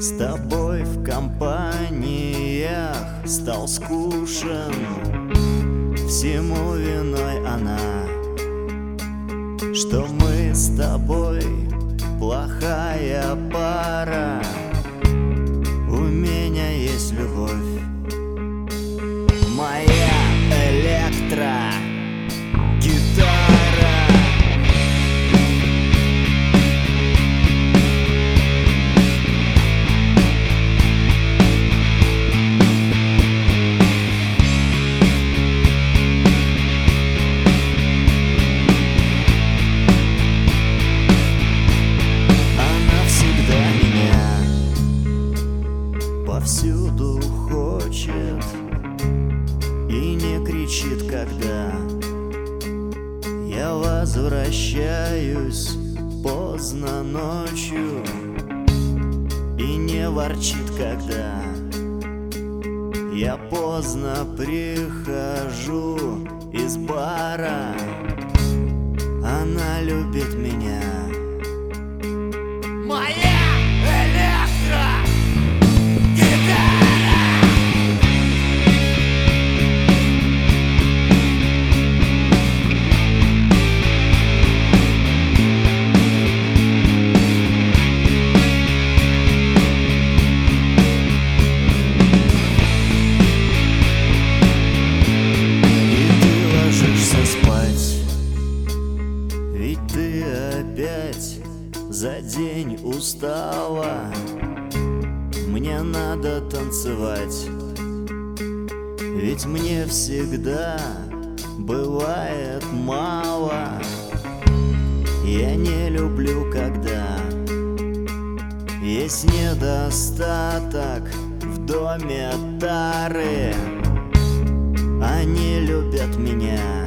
С тобой в компаниях стал скучен, всему виной она, что мы с тобой плохая пара. У меня есть любовь, моя электрогитара. Повсюду хочет и не кричит, когда я возвращаюсь поздно ночью, и не ворчит, когда я поздно прихожу из бара. Она любит меня, моя электро. Ведь ты опять за день устала, мне надо танцевать, ведь мне всегда бывает мало. Я не люблю, когда есть недостаток в доме тары. Они любят меня,